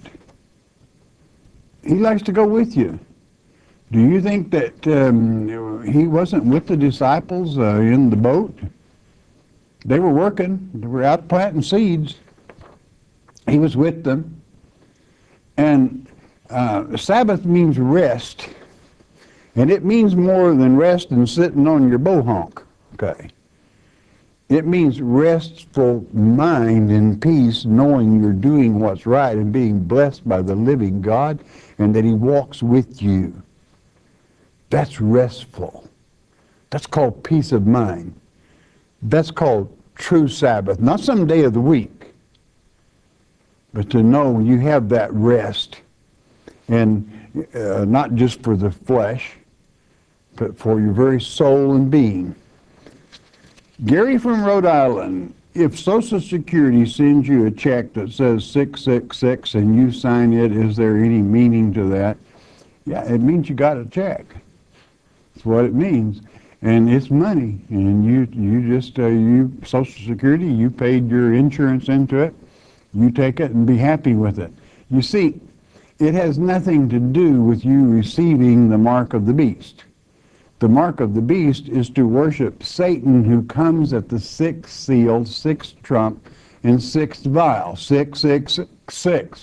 He likes to go with you. Do you think that um, he wasn't with the disciples uh, in the boat? They were working. They were out planting seeds. He was with them. And uh, Sabbath means rest. And it means more than rest and sitting on your bohonk. Okay. It means restful mind and peace, knowing you're doing what's right and being blessed by the living God and that he walks with you. That's restful. That's called peace of mind. That's called true Sabbath. Not some day of the week, but to know you have that rest. And uh, not just for the flesh, but for your very soul and being. Gary from Rhode Island, if Social Security sends you a check that says six six six and you sign it, is there any meaning to that? Yeah, it means you got a check. That's what it means. And it's money. And you you just, uh, you Social Security, you paid your insurance into it. You take it and be happy with it. You see, it has nothing to do with you receiving the mark of the beast. The mark of the beast is to worship Satan, who comes at the sixth seal, sixth trump, and sixth vial, six six six.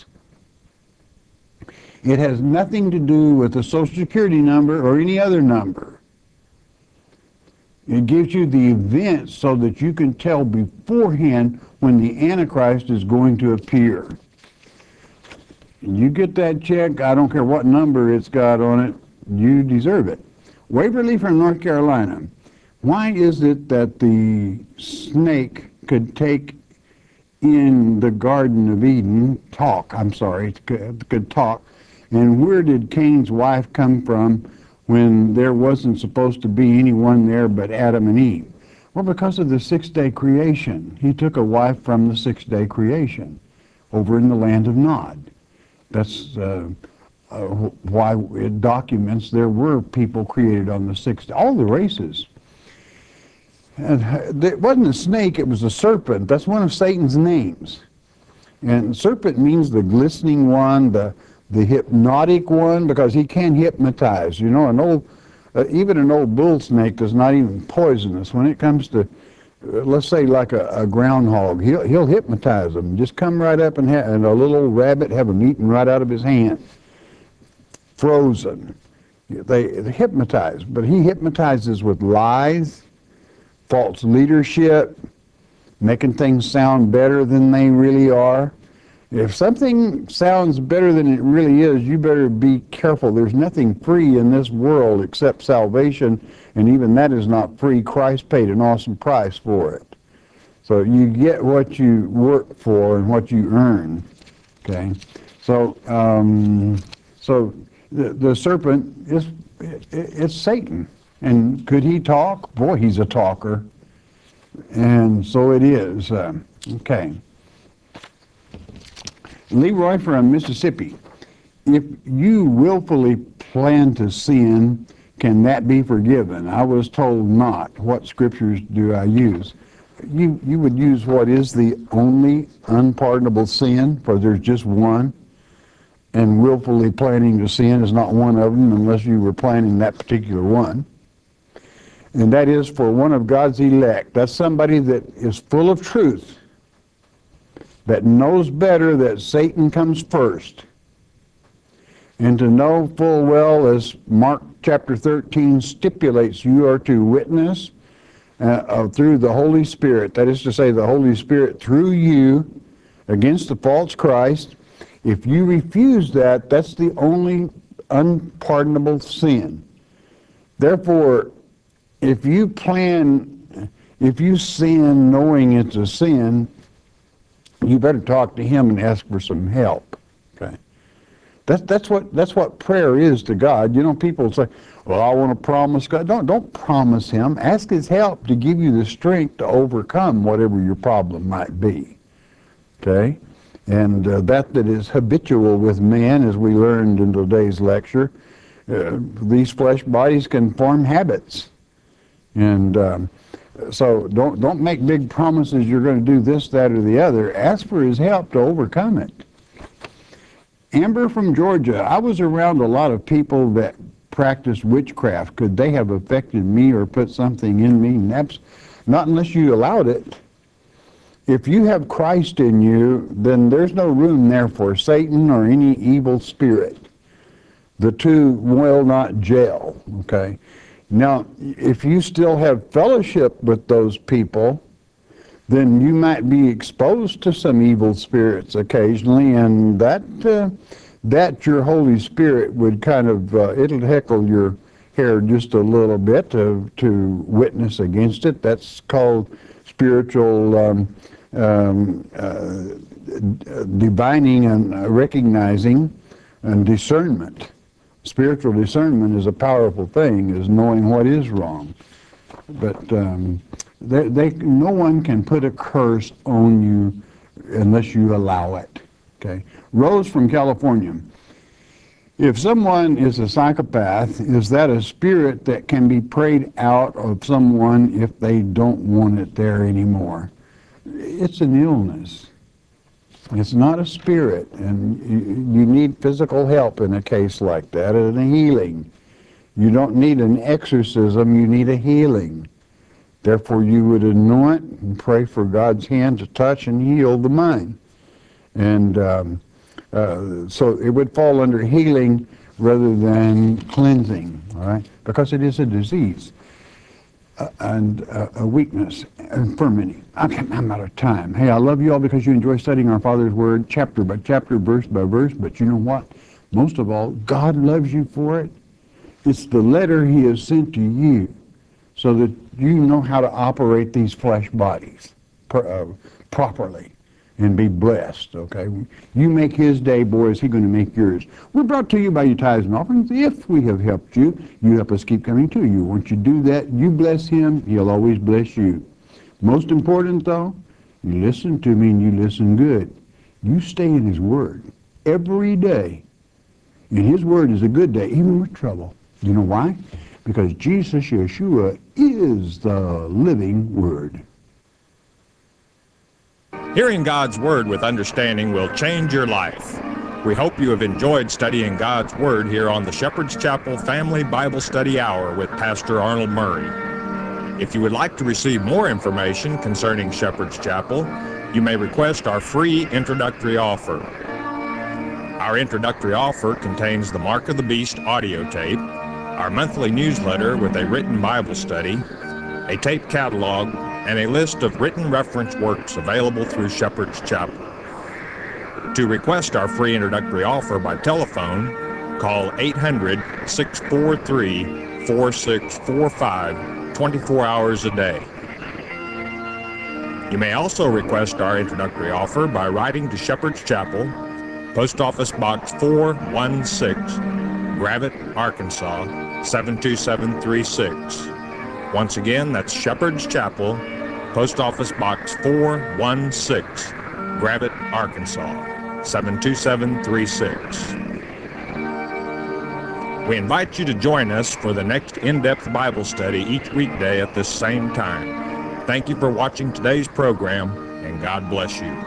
It has nothing to do with the Social Security number or any other number. It gives you the events so that you can tell beforehand when the Antichrist is going to appear. You get that check, I don't care what number it's got on it, you deserve it. Waverly from North Carolina. Why is it that the snake could take in the Garden of Eden, talk, I'm sorry, could, could talk, and where did Cain's wife come from when there wasn't supposed to be anyone there but Adam and Eve? Well, because of the six-day creation. He took a wife from the six-day creation over in the land of Nod. That's uh, Uh, why it documents there were people created on the sixth day, all the races. And it wasn't a snake, it was a serpent. That's one of Satan's names. And serpent means the glistening one, the the hypnotic one, because he can hypnotize. You know, an old, uh, even an old bull snake is not even poisonous. When it comes to, uh, let's say like a, a groundhog, he'll, he'll hypnotize them. Just come right up and, ha- and a little old rabbit have him eaten right out of his hand. Frozen. They, they hypnotize, but he hypnotizes with lies, false leadership, making things sound better than they really are. If something sounds better than it really is, you better be careful. There's nothing free in this world except salvation, and even that is not free. Christ paid an awesome price for it. So you get what you work for and what you earn. Okay, so um, so. The, the serpent is it, it's Satan. And could he talk? Boy, he's a talker. And so it is. Uh, okay. Leroy from Mississippi. If you willfully plan to sin, can that be forgiven? I was told not. What scriptures do I use? You, you would use what is the only unpardonable sin, for there's just one. And willfully planning to sin is not one of them unless you were planning that particular one. And that is for one of God's elect. That's somebody that is full of truth, that knows better that Satan comes first. And to know full well, as Mark chapter thirteen stipulates, you are to witness uh, uh, through the Holy Spirit. That is to say, the Holy Spirit through you against the false Christ. If you refuse that, that's the only unpardonable sin. Therefore, if you plan, if you sin knowing it's a sin, you better talk to him and ask for some help. Okay, that's that's what that's what prayer is to God. You know, people say, "Well, I want to promise God." Don't don't promise him. Ask his help to give you the strength to overcome whatever your problem might be. Okay. And uh, that that is habitual with man, as we learned in today's lecture. Uh, these flesh bodies can form habits. And um, so don't don't make big promises you're going to do this, that, or the other. Ask for his help to overcome it. Amber from Georgia. I was around a lot of people that practiced witchcraft. Could they have affected me or put something in me? Not unless you allowed it. If you have Christ in you, then there's no room there for Satan or any evil spirit. The two will not gel, okay? Now, if you still have fellowship with those people, then you might be exposed to some evil spirits occasionally, and that uh, that your Holy Spirit would kind of, uh, it'll heckle your hair just a little bit to, to witness against it. That's called spiritual um, um, uh, divining and uh, recognizing and discernment. Spiritual discernment is a powerful thing, is knowing what is wrong. But um, they, they, no one can put a curse on you unless you allow it. Okay. Rose from California. If someone is a psychopath, is that a spirit that can be prayed out of someone if they don't want it there anymore? It's an illness. It's not a spirit, and you, you need physical help in a case like that, and a healing. You don't need an exorcism, you need a healing. Therefore, you would anoint and pray for God's hand to touch and heal the mind. And um, uh, so it would fall under healing rather than cleansing, all right? Because it is a disease uh, and uh, a weakness, infirmity. Okay, I'm out of time. Hey, I love you all because you enjoy studying our Father's Word chapter by chapter, verse by verse. But you know what? Most of all, God loves you for it. It's the letter He has sent to you so that you know how to operate these flesh bodies per, uh, properly and be blessed, okay? You make His day, boy, is He going to make yours. We're brought to you by your tithes and offerings. If we have helped you, you help us keep coming to you. Once you do that, you bless Him, He'll always bless you. Most important, though, you listen to me and you listen good. You stay in His Word every day. And His Word is a good day, even with trouble. You know why? Because Jesus, Yeshua, is the living Word. Hearing God's Word with understanding will change your life. We hope you have enjoyed studying God's Word here on the Shepherd's Chapel Family Bible Study Hour with Pastor Arnold Murray. If you would like to receive more information concerning Shepherd's Chapel, you may request our free introductory offer. Our introductory offer contains the Mark of the Beast audio tape, our monthly newsletter with a written Bible study, a tape catalog, and a list of written reference works available through Shepherd's Chapel. To request our free introductory offer by telephone, call eight hundred, six four three, four six four five twenty-four hours a day. You may also request our introductory offer by writing to Shepherd's Chapel, Post Office Box four one six, Gravette, Arkansas, seven two seven three six. Once again, that's Shepherd's Chapel, Post Office Box four one six, Gravette, Arkansas, seven two seven three six. We invite you to join us for the next in-depth Bible study each weekday at this same time. Thank you for watching today's program, and God bless you.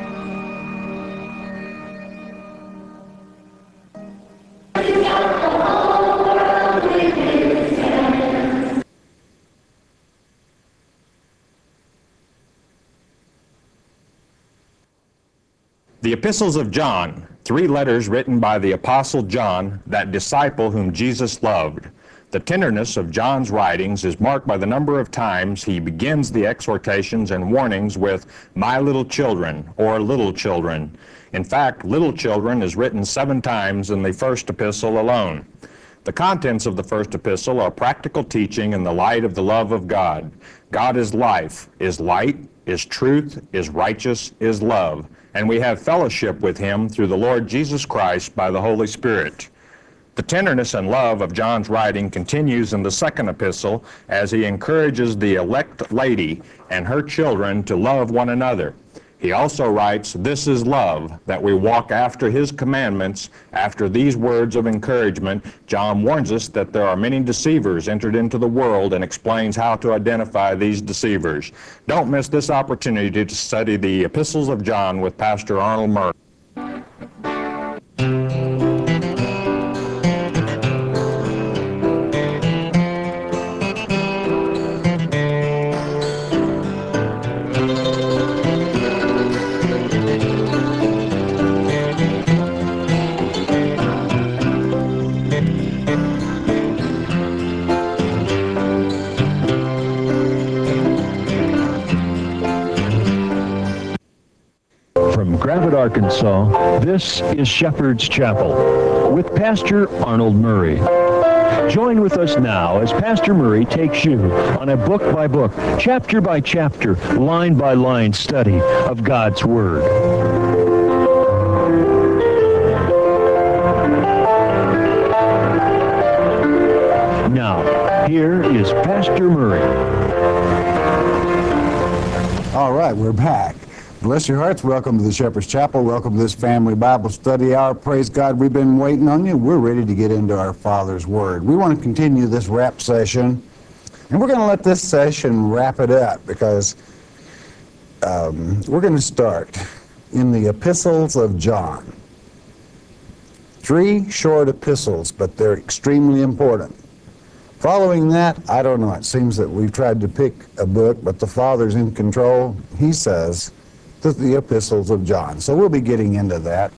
The Epistles of John, three letters written by the Apostle John, that disciple whom Jesus loved. The tenderness of John's writings is marked by the number of times he begins the exhortations and warnings with, "My little children," or "little children." In fact, "little children" is written seven times in the first epistle alone. The contents of the first epistle are practical teaching in the light of the love of God. God is life, is light, is truth, is righteous, is love. And we have fellowship with Him through the Lord Jesus Christ by the Holy Spirit. The tenderness and love of John's writing continues in the second epistle as he encourages the elect lady and her children to love one another. He also writes, "This is love, that we walk after His commandments." After these words of encouragement, John warns us that there are many deceivers entered into the world and explains how to identify these deceivers. Don't miss this opportunity to study the Epistles of John with Pastor Arnold Murray. from Gravette, Arkansas, this is Shepherd's Chapel with Pastor Arnold Murray. Join with us now as Pastor Murray takes you on a book-by-book, chapter-by-chapter, line-by-line study of God's Word. Now, here is Pastor Murray. All right, we're back. Bless your hearts. Welcome to the Shepherd's Chapel. Welcome to this family Bible study hour. Praise God, we've been waiting on you. We're ready to get into our Father's Word. We want to continue this wrap session, and we're going to let this session wrap it up because um, we're going to start in the epistles of John. Three short epistles, but they're extremely important. Following that, I don't know, it seems that we've tried to pick a book, but the Father's in control. He says, the epistles of John. So we'll be getting into that.